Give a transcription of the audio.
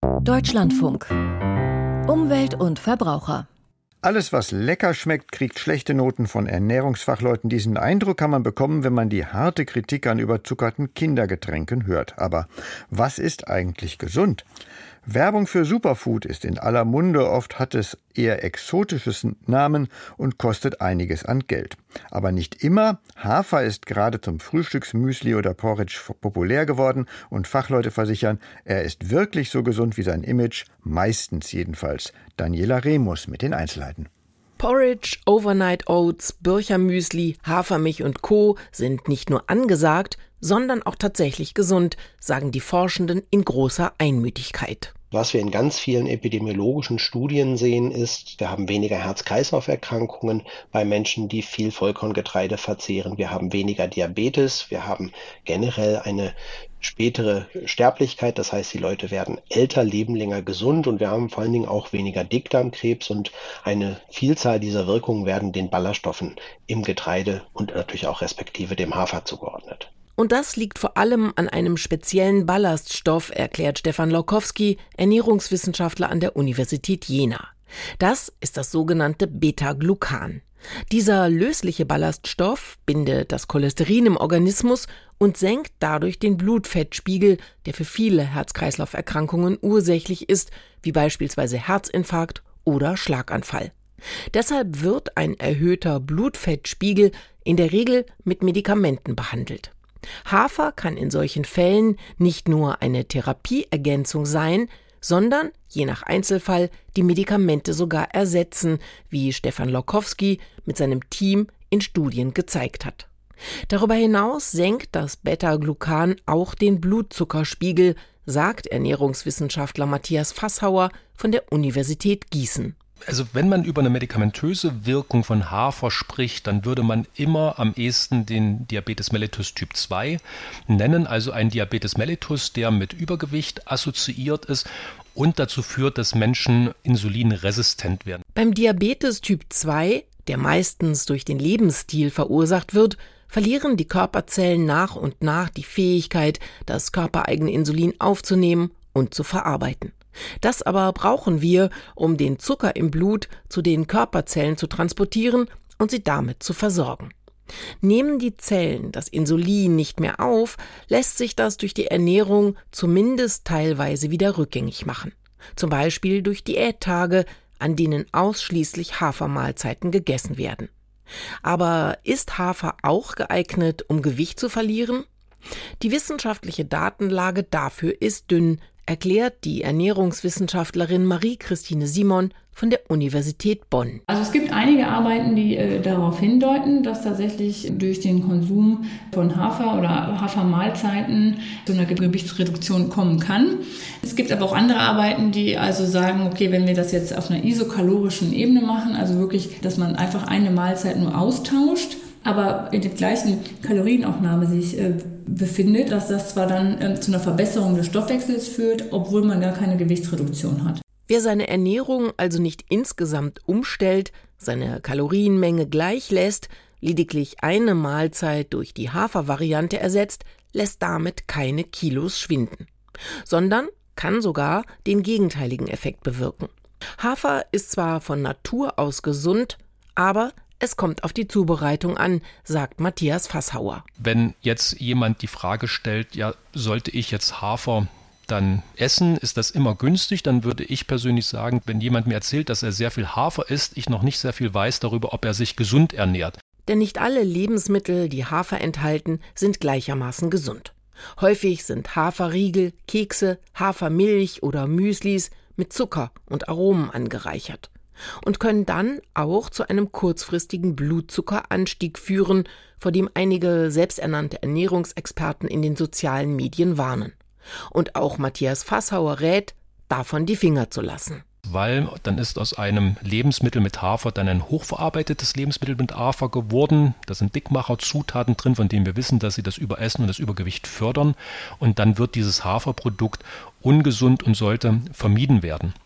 Deutschlandfunk. Umwelt und Verbraucher. Alles, was lecker schmeckt, kriegt schlechte Noten von Ernährungsfachleuten. Diesen Eindruck kann man bekommen, wenn man die harte Kritik an überzuckerten Kindergetränken hört. Aber was ist eigentlich gesund? Werbung für Superfood ist in aller Munde, oft hat es eher exotisches Namen und kostet einiges an Geld. Aber nicht immer. Hafer ist gerade zum Frühstücksmüsli oder Porridge populär geworden und Fachleute versichern, er ist wirklich so gesund wie sein Image, meistens jedenfalls. Daniela Remus mit den Einzelheiten. Porridge, Overnight Oats, Birchermüsli, Hafermilch und Co. sind nicht nur angesagt, sondern auch tatsächlich gesund, sagen die Forschenden in großer Einmütigkeit. Was wir in ganz vielen epidemiologischen Studien sehen, ist, wir haben weniger Herz-Kreislauf-Erkrankungen bei Menschen, die viel Vollkorngetreide verzehren. Wir haben weniger Diabetes. Wir haben generell eine spätere Sterblichkeit. Das heißt, die Leute werden älter, leben länger gesund und wir haben vor allen Dingen auch weniger Dickdarmkrebs und eine Vielzahl dieser Wirkungen werden den Ballaststoffen im Getreide und natürlich auch respektive dem Hafer zugeordnet. Und das liegt vor allem an einem speziellen Ballaststoff, erklärt Stefan Lokowski, Ernährungswissenschaftler an der Universität Jena. Das ist das sogenannte Beta-Glucan. Dieser lösliche Ballaststoff bindet das Cholesterin im Organismus und senkt dadurch den Blutfettspiegel, der für viele Herz-Kreislauf-Erkrankungen ursächlich ist, wie beispielsweise Herzinfarkt oder Schlaganfall. Deshalb wird ein erhöhter Blutfettspiegel in der Regel mit Medikamenten behandelt. Hafer kann in solchen Fällen nicht nur eine Therapieergänzung sein, sondern, je nach Einzelfall, die Medikamente sogar ersetzen, wie Stefan Lokowski mit seinem Team in Studien gezeigt hat. Darüber hinaus senkt das Beta-Glucan auch den Blutzuckerspiegel, sagt Ernährungswissenschaftler Matthias Fasshauer von der Universität Gießen. Also wenn man über eine medikamentöse Wirkung von Hafer spricht, dann würde man immer am ehesten den Diabetes mellitus Typ 2 nennen, also einen Diabetes mellitus, der mit Übergewicht assoziiert ist und dazu führt, dass Menschen insulinresistent werden. Beim Diabetes Typ 2, der meistens durch den Lebensstil verursacht wird, verlieren die Körperzellen nach und nach die Fähigkeit, das körpereigene Insulin aufzunehmen und zu verarbeiten. Das aber brauchen wir, um den Zucker im Blut zu den Körperzellen zu transportieren und sie damit zu versorgen. Nehmen die Zellen das Insulin nicht mehr auf, lässt sich das durch die Ernährung zumindest teilweise wieder rückgängig machen. Zum Beispiel durch Diättage, an denen ausschließlich Hafermahlzeiten gegessen werden. Aber ist Hafer auch geeignet, um Gewicht zu verlieren? Die wissenschaftliche Datenlage dafür ist dünn, erklärt die Ernährungswissenschaftlerin Marie-Christine Simon von der Universität Bonn. Also es gibt einige Arbeiten, die darauf hindeuten, dass tatsächlich durch den Konsum von Hafer oder Hafermahlzeiten zu einer Gewichtsreduktion kommen kann. Es gibt aber auch andere Arbeiten, die also sagen, okay, wenn wir das jetzt auf einer isokalorischen Ebene machen, also wirklich, dass man einfach eine Mahlzeit nur austauscht, aber in der gleichen Kalorienaufnahme sich befindet, dass das zwar dann zu einer Verbesserung des Stoffwechsels führt, obwohl man gar keine Gewichtsreduktion hat. Wer seine Ernährung also nicht insgesamt umstellt, seine Kalorienmenge gleich lässt, lediglich eine Mahlzeit durch die Hafervariante ersetzt, lässt damit keine Kilos schwinden, sondern kann sogar den gegenteiligen Effekt bewirken. Hafer ist zwar von Natur aus gesund, aber es kommt auf die Zubereitung an, sagt Matthias Fasshauer. Wenn jetzt jemand die Frage stellt, ja, sollte ich jetzt Hafer dann essen, ist das immer günstig? Dann würde ich persönlich sagen, wenn jemand mir erzählt, dass er sehr viel Hafer isst, ich noch nicht sehr viel weiß darüber, ob er sich gesund ernährt. Denn nicht alle Lebensmittel, die Hafer enthalten, sind gleichermaßen gesund. Häufig sind Haferriegel, Kekse, Hafermilch oder Müslis mit Zucker und Aromen angereichert und können dann auch zu einem kurzfristigen Blutzuckeranstieg führen, vor dem einige selbsternannte Ernährungsexperten in den sozialen Medien warnen. Und auch Matthias Fasshauer rät, davon die Finger zu lassen. Weil dann ist aus einem Lebensmittel mit Hafer dann ein hochverarbeitetes Lebensmittel mit Hafer geworden. Da sind Dickmacherzutaten drin, von denen wir wissen, dass sie das Überessen und das Übergewicht fördern. Und dann wird dieses Haferprodukt ungesund und sollte vermieden werden.